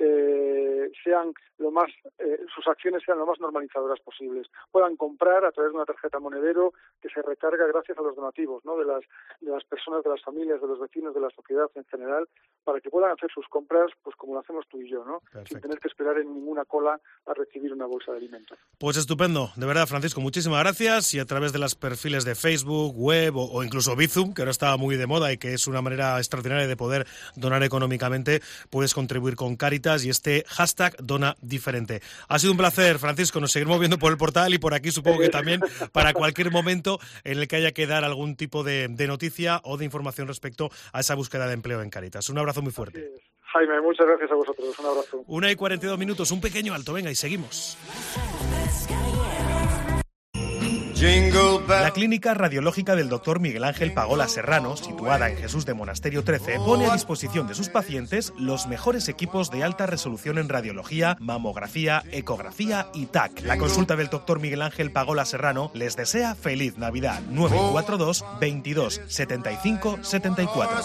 eh, sean lo más eh, sus acciones sean lo más normalizadoras posibles, puedan comprar a través de una tarjeta monedero que se recarga gracias a los donativos, ¿no?, de las de las personas, de las familias, de los vecinos, de la sociedad en general, para que puedan hacer sus compras pues como lo hacemos tú y yo, ¿no? Perfecto. Sin tener que esperar en ninguna cola a recibir una bolsa de alimentos. Pues estupendo, de verdad, Francisco, muchísimas gracias, y a través de los perfiles de Facebook, web o, o incluso Bizum, que ahora está muy de moda y que es una manera extraordinaria de poder donar económicamente, puedes contribuir con Cáritas y este hashtag Dona Diferente. Ha sido un placer, Francisco, nos seguiremos viendo por el portal y por aquí supongo que también para cualquier momento en el que haya que dar algún tipo de, de noticia o de información respecto a esa búsqueda de empleo en Cáritas. Un abrazo muy fuerte. Jaime, muchas gracias a vosotros, un abrazo. Una y cuarenta y dos minutos, un pequeño alto, venga, y seguimos. La clínica radiológica del doctor Miguel Ángel Pagola Serrano, situada en Jesús de Monasterio trece, pone a disposición de sus pacientes los mejores equipos de alta resolución en radiología, mamografía, ecografía y T A C. La consulta del doctor Miguel Ángel Pagola Serrano les desea feliz Navidad. nueve cuatro dos, veintidós, setenta y cinco, setenta y cuatro.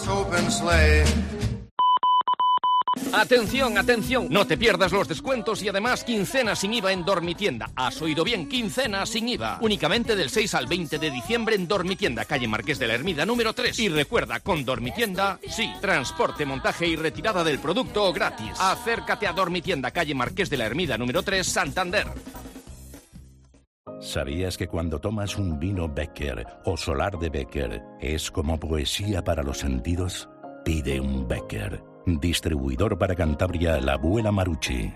Atención, atención, no te pierdas los descuentos y además quincena sin I V A en Dormitienda. Has oído bien, quincena sin I V A. Únicamente del seis al veinte de diciembre en Dormitienda, calle Marqués de la Ermida número tres. Y recuerda, con Dormitienda, sí, transporte, montaje y retirada del producto gratis. Acércate a Dormitienda, calle Marqués de la Ermida número tres, Santander. ¿Sabías que cuando tomas un vino Becker o Solar de Becker es como poesía para los sentidos? Pide un Becker. Distribuidor para Cantabria, La Abuela Marucci.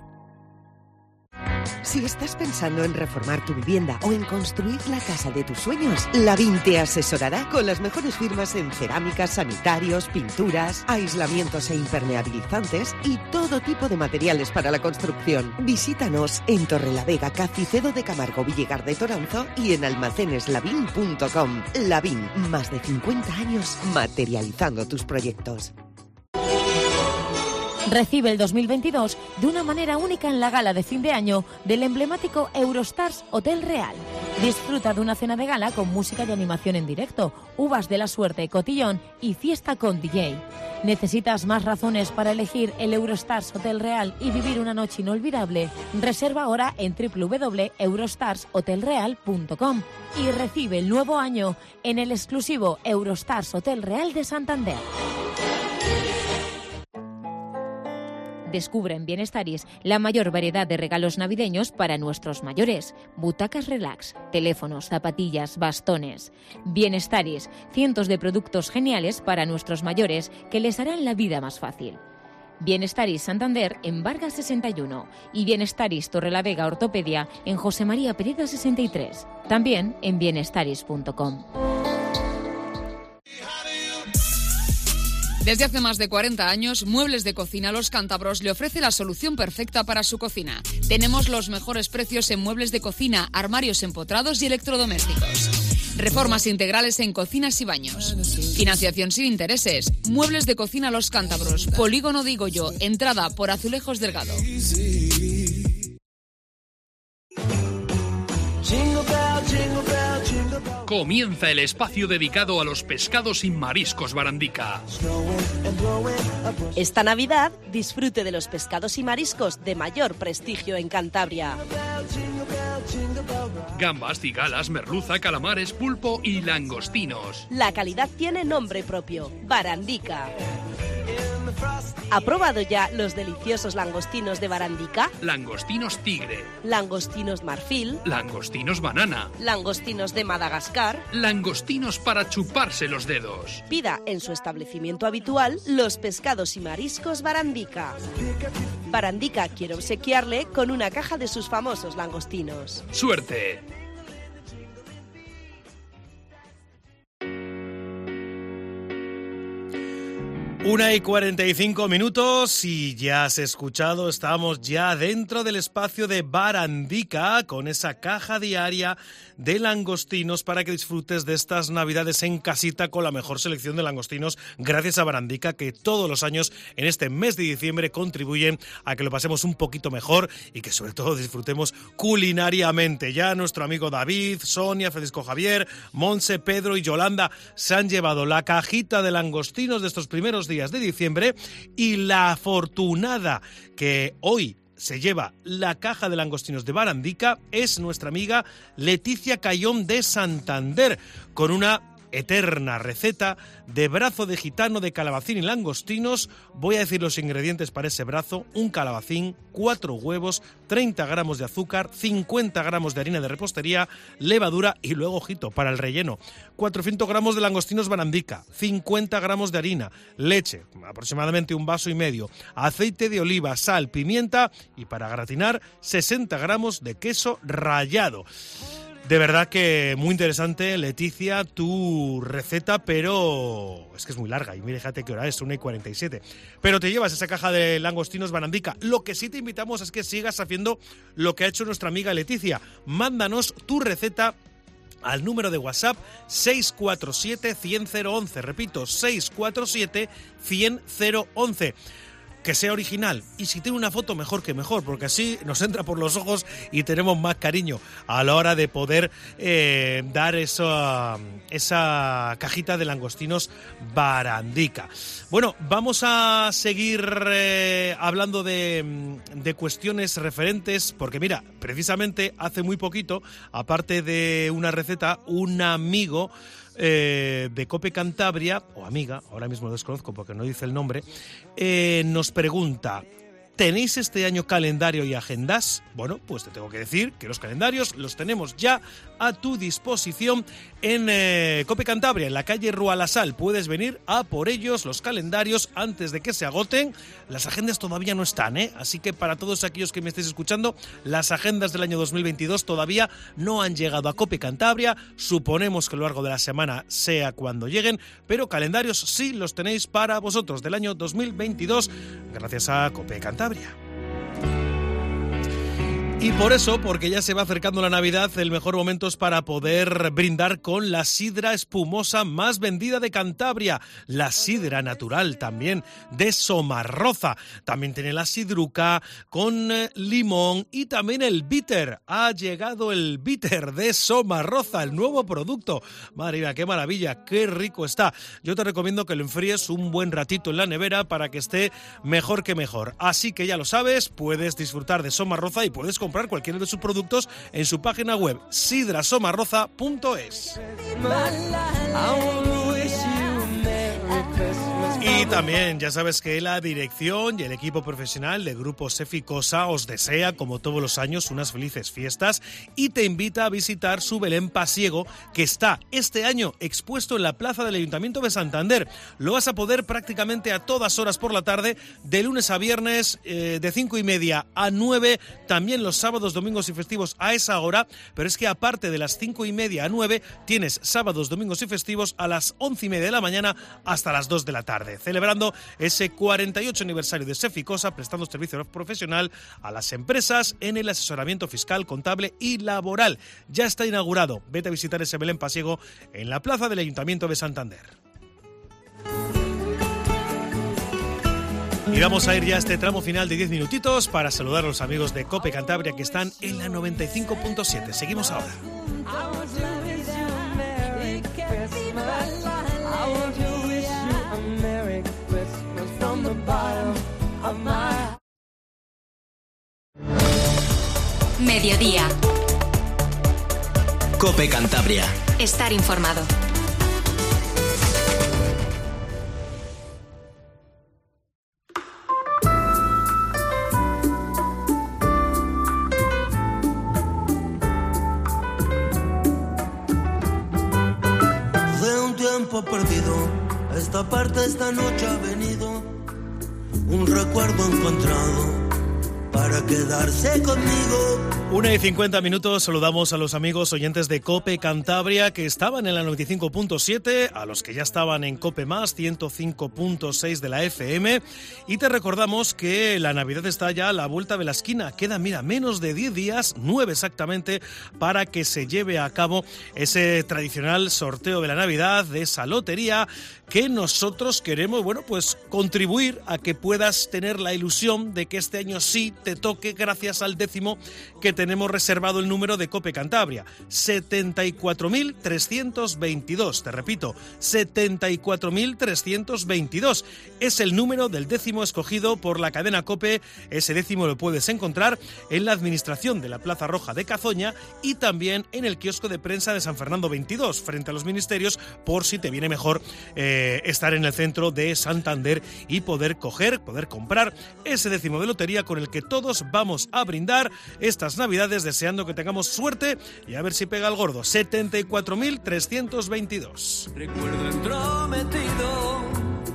Si estás pensando en reformar tu vivienda o en construir la casa de tus sueños, Lavín te asesorará con las mejores firmas en cerámicas, sanitarios, pinturas, aislamientos e impermeabilizantes y todo tipo de materiales para la construcción. Visítanos en Torrelavega, Cacicedo de Camargo, Villegar de Toranzo y en almacenes lavín punto com. Lavín, más de cincuenta años materializando tus proyectos. Recibe el dos mil veintidós de una manera única en la gala de fin de año del emblemático Eurostars Hotel Real. Disfruta de una cena de gala con música y animación en directo, uvas de la suerte, cotillón y fiesta con D J. ¿Necesitas más razones para elegir el Eurostars Hotel Real y vivir una noche inolvidable? Reserva ahora en doble u doble u doble u punto eurostars hotel real punto com y recibe el nuevo año en el exclusivo Eurostars Hotel Real de Santander. Descubre en Bienestaris la mayor variedad de regalos navideños para nuestros mayores. Butacas relax, teléfonos, zapatillas, bastones. Bienestaris, cientos de productos geniales para nuestros mayores que les harán la vida más fácil. Bienestaris Santander en Vargas sesenta y uno y Bienestaris Torrelavega Ortopedia en José María Pereda sesenta y tres. También en bienestaris punto com. Desde hace más de cuarenta años, Muebles de Cocina Los Cántabros le ofrece la solución perfecta para su cocina. Tenemos los mejores precios en muebles de cocina, armarios empotrados y electrodomésticos. Reformas integrales en cocinas y baños. Financiación sin intereses. Muebles de Cocina Los Cántabros. Polígono Digo Yo. Entrada por Azulejos Delgado. Comienza el espacio dedicado a los pescados y mariscos Barandica. Esta Navidad disfrute de los pescados y mariscos de mayor prestigio en Cantabria. Gambas, cigalas, merluza, calamares, pulpo y langostinos. La calidad tiene nombre propio, Barandica. ¿Ha probado ya los deliciosos langostinos de Barandica? Langostinos tigre. Langostinos marfil. Langostinos banana. Langostinos de Madagascar. Langostinos para chuparse los dedos. Pida en su establecimiento habitual los pescados y mariscos Barandica. Barandica quiere obsequiarle con una caja de sus famosos langostinos. ¡Suerte! Una y cuarenta y cinco minutos y ya has escuchado, estamos ya dentro del espacio de Barandica con esa caja diaria de langostinos para que disfrutes de estas navidades en casita con la mejor selección de langostinos gracias a Barandica, que todos los años en este mes de diciembre contribuyen a que lo pasemos un poquito mejor y que sobre todo disfrutemos culinariamente. Ya nuestro amigo David, Sonia, Francisco Javier, Monse, Pedro y Yolanda se han llevado la cajita de langostinos de estos primeros días de diciembre y la afortunada que hoy se lleva la caja de langostinos de Barandica es nuestra amiga Leticia Cayón de Santander, con una eterna receta de brazo de gitano de calabacín y langostinos. Voy a decir los ingredientes para ese brazo: un calabacín, cuatro huevos, treinta gramos de azúcar, cincuenta gramos de harina de repostería, levadura y luego, ojito, para el relleno, cuatrocientos gramos de langostinos Barandica, cincuenta gramos de harina, leche, aproximadamente un vaso y medio, aceite de oliva, sal, pimienta y para gratinar sesenta gramos de queso rallado. De verdad que muy interesante, Leticia, tu receta, pero es que es muy larga y mira, fíjate qué hora es, una y cuarenta y siete. Pero te llevas esa caja de langostinos Barandica. Lo que sí te invitamos es que sigas haciendo lo que ha hecho nuestra amiga Leticia. Mándanos tu receta al número de WhatsApp seis cuatro siete, cien, cero once. Repito, seis cuatro siete, cien, cero once. Que sea original, y si tiene una foto mejor que mejor, porque así nos entra por los ojos y tenemos más cariño a la hora de poder eh, dar esa, esa cajita de langostinos Barandica. Bueno, vamos a seguir eh, hablando de, de cuestiones referentes, porque mira, precisamente hace muy poquito, aparte de una receta, un amigo Eh, de Cope Cantabria, o amiga, ahora mismo lo desconozco porque no dice el nombre, eh, nos pregunta: ¿Tenéis este año calendario y agendas? Bueno, pues te tengo que decir que los calendarios los tenemos ya a tu disposición en eh, Cope Cantabria, en la calle Rualasal. Puedes venir a por ellos, los calendarios, antes de que se agoten. Las agendas todavía no están, ¿eh? Así que para todos aquellos que me estéis escuchando, las agendas del año dos mil veintidós todavía no han llegado a Cope Cantabria. Suponemos que a lo largo de la semana sea cuando lleguen, pero calendarios sí los tenéis para vosotros del año dos mil veintidós, gracias a Cope Cantabria. Y por eso, porque ya se va acercando la Navidad, el mejor momento es para poder brindar con la sidra espumosa más vendida de Cantabria, la sidra natural también de Somarroza. También tiene la sidruca con limón y también el bitter. Ha llegado el bitter de Somarroza, el nuevo producto. Madre mía, qué maravilla, qué rico está. Yo te recomiendo que lo enfríes un buen ratito en la nevera para que esté mejor que mejor. Así que ya lo sabes, puedes disfrutar de Somarroza y puedes comprar comprar cualquiera de sus productos en su página web sidra somarroza punto es. Y también ya sabes que la dirección y el equipo profesional de Grupo Seficosa os desea, como todos los años, unas felices fiestas y te invita a visitar su Belén Pasiego, que está este año expuesto en la plaza del Ayuntamiento de Santander. Lo vas a poder prácticamente a todas horas por la tarde, de lunes a viernes, eh, de cinco y media a nueve, también los sábados, domingos y festivos a esa hora, pero es que aparte de las cinco y media a nueve, tienes sábados, domingos y festivos a las once y media de la mañana hasta las dos de la tarde, celebrando ese cuarenta y ocho aniversario de Seficosa, prestando servicio profesional a las empresas en el asesoramiento fiscal, contable y laboral. Ya está inaugurado. Vete a visitar ese Belén Pasiego en la plaza del Ayuntamiento de Santander. Y vamos a ir ya a este tramo final de diez minutitos para saludar a los amigos de Cope Cantabria que están en la noventa y cinco punto siete. Seguimos ahora. Mediodía. Cope Cantabria. Estar informado. De un tiempo perdido, esta parte esta noche ha venido un recuerdo encontrado para quedarse conmigo. Una y cincuenta minutos, saludamos a los amigos oyentes de Cope Cantabria que estaban en la noventa y cinco punto siete, a los que ya estaban en Cope Más, ciento cinco punto seis de la F M, y te recordamos que la Navidad está ya a la vuelta de la esquina. Quedan, mira, menos de diez días, nueve exactamente, para que se lleve a cabo ese tradicional sorteo de la Navidad, de esa lotería que nosotros queremos, bueno, pues contribuir a que puedas tener la ilusión de que este año sí te toque gracias al décimo que tenemos reservado el número de Cope Cantabria, setenta y cuatro mil trescientos veintidós, te repito, setenta y cuatro mil trescientos veintidós, es el número del décimo escogido por la cadena Cope. Ese décimo lo puedes encontrar en la administración de la Plaza Roja de Cazoña y también en el kiosco de prensa de San Fernando veintidós, frente a los ministerios, por si te viene mejor eh, estar en el centro de Santander y poder coger, poder comprar ese décimo de lotería con el que todos vamos a brindar estas Navidades, deseando que tengamos suerte y a ver si pega el gordo. setenta y cuatro mil trescientos veintidós. Recuerdo entrometido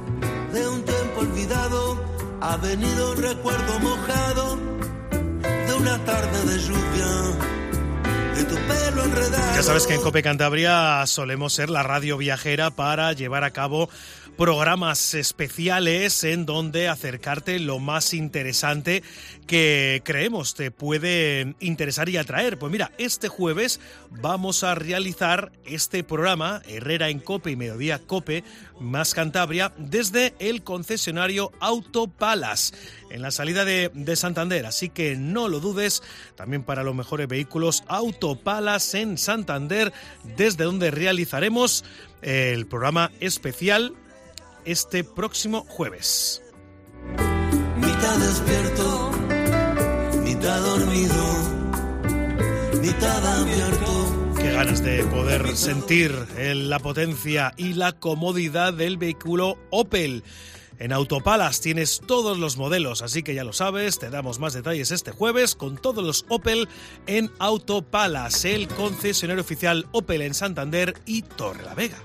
de un tiempo olvidado, ha venido un recuerdo mojado de una tarde de lluvia, de tu pelo enredado. Ya sabes que en Cope Cantabria solemos ser la radio viajera para llevar a cabo programas especiales en donde acercarte lo más interesante que creemos te puede interesar y atraer. Pues mira, este jueves vamos a realizar este programa Herrera en Cope y Mediodía Cope Más Cantabria desde el concesionario Autopalas en la salida de, de Santander, así que no lo dudes, también para los mejores vehículos Autopalas en Santander, desde donde realizaremos el programa especial este próximo jueves. Mitad despierto, mitad dormido, mitad abierto. Qué ganas de poder sentir la potencia y la comodidad del vehículo Opel. En Autopalas tienes todos los modelos, así que ya lo sabes, te damos más detalles este jueves con todos los Opel en Autopalas, el concesionario oficial Opel en Santander y Torrelavega.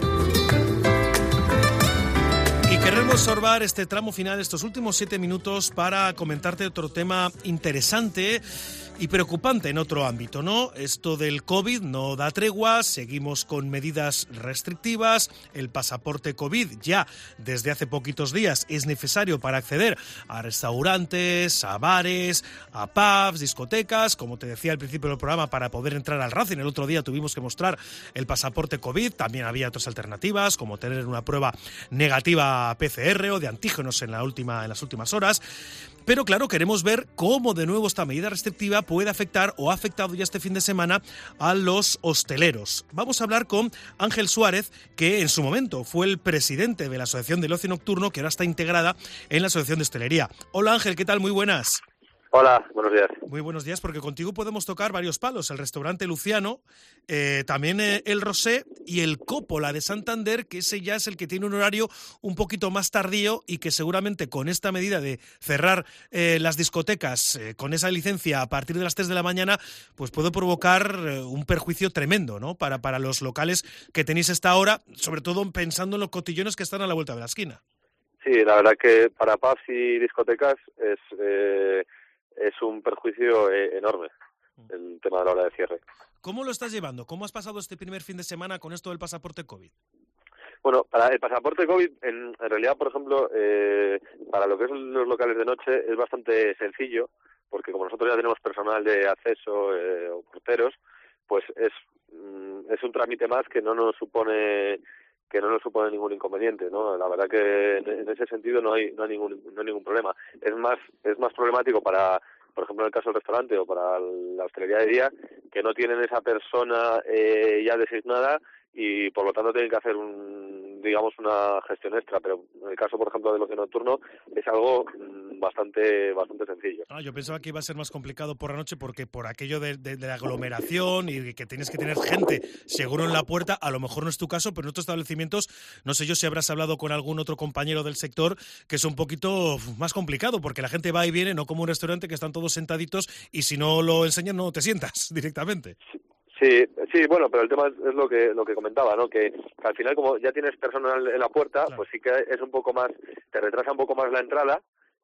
Y queremos sorbar este tramo final, estos últimos siete minutos, para comentarte otro tema interesante y preocupante en otro ámbito, ¿no? Esto del COVID no da tregua, seguimos con medidas restrictivas, el pasaporte COVID ya desde hace poquitos días es necesario para acceder a restaurantes, a bares, a pubs, discotecas, como te decía al principio del programa, para poder entrar al Racing. El otro día tuvimos que mostrar el pasaporte COVID, también había otras alternativas, como tener una prueba negativa P C R o de antígenos en la última, en las últimas horas. Pero claro, queremos ver cómo de nuevo esta medida restrictiva puede afectar o ha afectado ya este fin de semana a los hosteleros. Vamos a hablar con Ángel Suárez, que en su momento fue el presidente de la Asociación del Ocio Nocturno, que ahora está integrada en la Asociación de Hostelería. Hola Ángel, ¿qué tal? Muy buenas. Hola, buenos días. Muy buenos días, porque contigo podemos tocar varios palos. El restaurante Luciano, eh, también eh, el Rosé y el Coppola de Santander, que ese ya es el que tiene un horario un poquito más tardío y que seguramente con esta medida de cerrar eh, las discotecas eh, con esa licencia a partir de las tres de la mañana, pues puede provocar eh, un perjuicio tremendo, ¿no? Para, para los locales que tenéis esta hora, sobre todo pensando en los cotillones que están a la vuelta de la esquina. Sí, la verdad que para pubs y discotecas es... Eh... es un perjuicio eh, enorme el tema de la hora de cierre. ¿Cómo lo estás llevando? ¿Cómo has pasado este primer fin de semana con esto del pasaporte COVID? Bueno, para el pasaporte COVID, en, en realidad, por ejemplo, eh, para lo que es los locales de noche es bastante sencillo, porque como nosotros ya tenemos personal de acceso eh, o porteros, pues es, mm, es un trámite más que no nos supone... que no nos supone ningún inconveniente, ¿no? La verdad que en, en ese sentido no hay no hay ningún no hay ningún problema. Es más es más problemático para, por ejemplo, en el caso del restaurante o para la hostelería de día, que no tienen esa persona eh, ya designada y por lo tanto tienen que hacer un digamos una gestión extra, pero en el caso por ejemplo del ocio nocturno es algo bastante bastante sencillo. Ah, yo pensaba que iba a ser más complicado por la noche porque por aquello de, de, de la aglomeración y que tienes que tener gente seguro en la puerta, a lo mejor no es tu caso, pero en otros establecimientos, no sé yo si habrás hablado con algún otro compañero del sector, que es un poquito más complicado porque la gente va y viene, no como un restaurante que están todos sentaditos y si no lo enseñan no te sientas directamente. Sí. Sí, sí, bueno, pero el tema es, es lo que lo que comentaba, ¿no? Que, que al final como ya tienes personal en la puerta, claro, pues sí que es un poco más, te retrasa un poco más la entrada.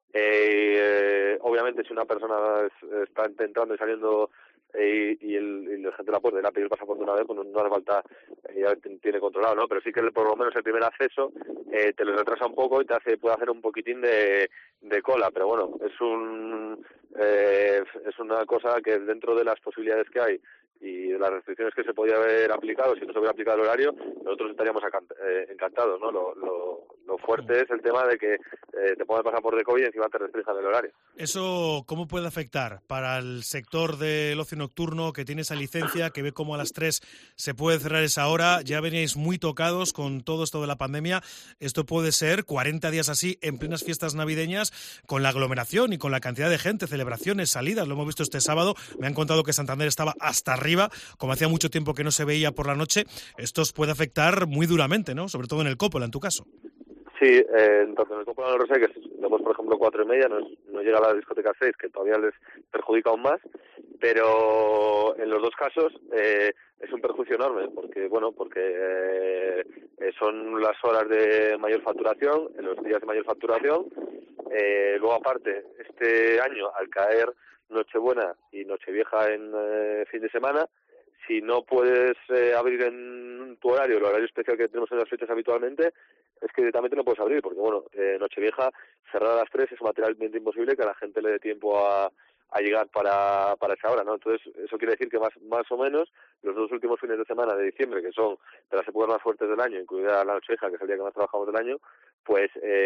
Eh, obviamente si una persona es, está entrando y saliendo eh, y, el, y la gente de la puerta le ha pedido el pasaporte una vez, pues no, no hace falta, eh, ya tiene controlado, ¿no? Pero sí que por lo menos el primer acceso eh, te lo retrasa un poco y te hace puede hacer un poquitín de, de cola, pero bueno, es un eh, es una cosa que dentro de las posibilidades que hay y de las restricciones que se podía haber aplicado, si no se hubiera aplicado el horario, nosotros estaríamos encantados, ¿no? Lo, lo, lo fuerte es el tema de que eh, te pueden pasar por de COVID y encima te restrinjan el horario. ¿Eso cómo puede afectar para el sector del ocio nocturno que tiene esa licencia, que ve cómo a las tres se puede cerrar esa hora? Ya veníais muy tocados con todo esto de la pandemia. Esto puede ser cuarenta días así, en plenas fiestas navideñas, con la aglomeración y con la cantidad de gente, celebraciones, salidas. Lo hemos visto este sábado. Me han contado que Santander estaba hasta arriba, como hacía mucho tiempo que no se veía por la noche. Esto os puede afectar muy duramente, ¿no? Sobre todo en el Coppola, en tu caso. Sí, eh, tanto en el Coppola no lo sé, que tenemos por ejemplo cuatro y media, no, no llega a la discoteca seis, que todavía les perjudica aún más, pero en los dos casos eh, es un perjuicio enorme, porque bueno, porque eh, son las horas de mayor facturación, en los días de mayor facturación, eh, luego aparte, este año al caer Nochebuena y Nochevieja en eh, fin de semana, si no puedes eh, abrir en tu horario, el horario especial que tenemos en las fechas habitualmente, es que directamente no puedes abrir, porque bueno, eh, Nochevieja cerrada a las tres es materialmente imposible que a la gente le dé tiempo a, a llegar para, para esa hora, ¿no? Entonces, eso quiere decir que más, más o menos los dos últimos fines de semana de diciembre, que son de las épocas más fuertes del año, incluida la Nochevieja, que es el día que más trabajamos del año, pues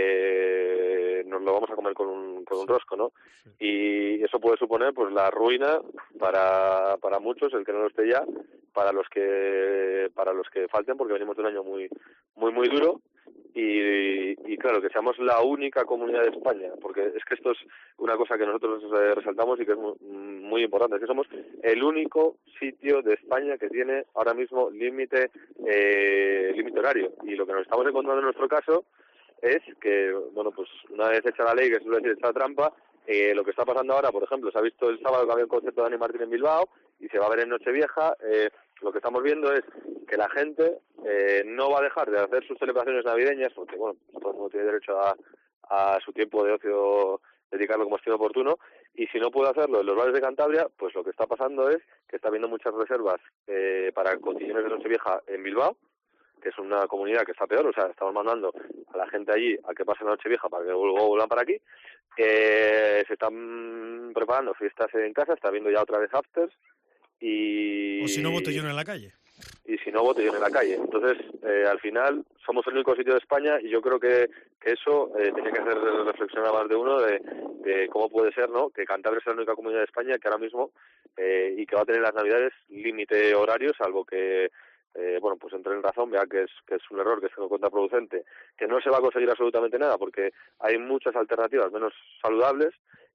eh, nos lo vamos a comer con un, con un rosco, ¿no? Y eso puede suponer pues la ruina para, para muchos, el que no lo esté ya, para los que para los que falten, porque venimos de un año muy muy muy duro. Y, y claro, que seamos la única comunidad de España, porque es que esto es una cosa que nosotros eh, resaltamos y que es muy, muy importante, es que somos el único sitio de España que tiene ahora mismo límite eh, límite horario. Y lo que nos estamos encontrando en nuestro caso es que, bueno, pues una vez hecha la ley, que suele decir hecha la trampa, eh, lo que está pasando ahora, por ejemplo, se ha visto el sábado que había un concierto de Dani Martín en Bilbao y se va a ver en Nochevieja. Eh, lo que estamos viendo es que la gente eh, no va a dejar de hacer sus celebraciones navideñas, porque, bueno, todo el mundo tiene derecho a, a su tiempo de ocio, dedicarlo como estime oportuno, y si no puede hacerlo en los bares de Cantabria, pues lo que está pasando es que está habiendo muchas reservas eh, para cotillones de Nochevieja en Bilbao, que es una comunidad que está peor, o sea, estamos mandando a la gente allí a que pase la Nochevieja para que luego vuelvan para aquí. Eh, se están preparando fiestas en casa, está habiendo ya otra vez afters, y... O si no, botellón en la calle. Y si no, botellón en la calle. Entonces, eh, al final, somos el único sitio de España y yo creo que, que eso eh, tenía que hacer reflexionar a más de uno de, de cómo puede ser, ¿no?, que Cantabria sea la única comunidad de España que ahora mismo, eh, y que va a tener las Navidades límite horario, salvo que... Eh, bueno, pues entre en razón, vea que es que es un error, que es contraproducente, que no se va a conseguir absolutamente nada, porque hay muchas alternativas menos saludables,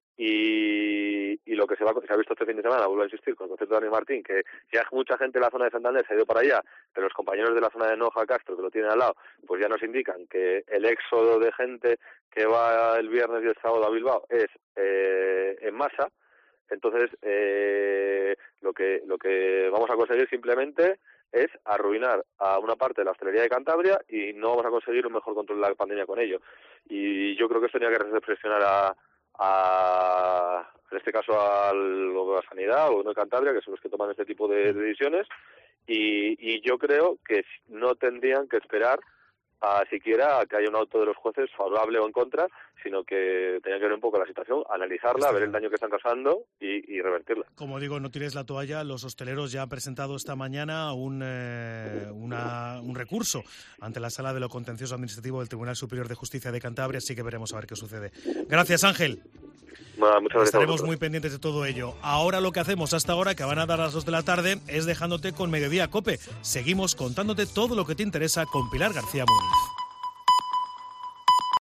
y, y lo que se va se ha visto este fin de semana, vuelvo a insistir, con el concierto de Dani Martín, que ya mucha gente en la zona de Santander se ha ido para allá, pero los compañeros de la zona de Noja Castro, que lo tienen al lado, pues ya nos indican que el éxodo de gente que va el viernes y el sábado a Bilbao es eh, en masa. Entonces, eh, lo que lo que vamos a conseguir simplemente es arruinar a una parte de la hostelería de Cantabria y no vamos a conseguir un mejor control de la pandemia con ello. Y yo creo que esto tenía que reflexionar a, a en este caso a la sanidad o de Cantabria, que son los que toman este tipo de, de decisiones, y, y yo creo que no tendrían que esperar a siquiera que haya un auto de los jueces favorable o en contra, sino que tenía que ver un poco la situación, analizarla, sí, ver el daño que están causando y, y revertirla. Como digo, no tires la toalla. Los hosteleros ya han presentado esta mañana un, eh, una, un recurso ante la Sala de lo Contencioso Administrativo del Tribunal Superior de Justicia de Cantabria, así que veremos a ver qué sucede. Gracias, Ángel. Bueno, muchas gracias. Estaremos muy pendientes de todo ello. Ahora lo que hacemos hasta ahora, que van a dar las dos de la tarde, es dejándote con Mediodía Cope. Seguimos contándote todo lo que te interesa con Pilar García Múnich.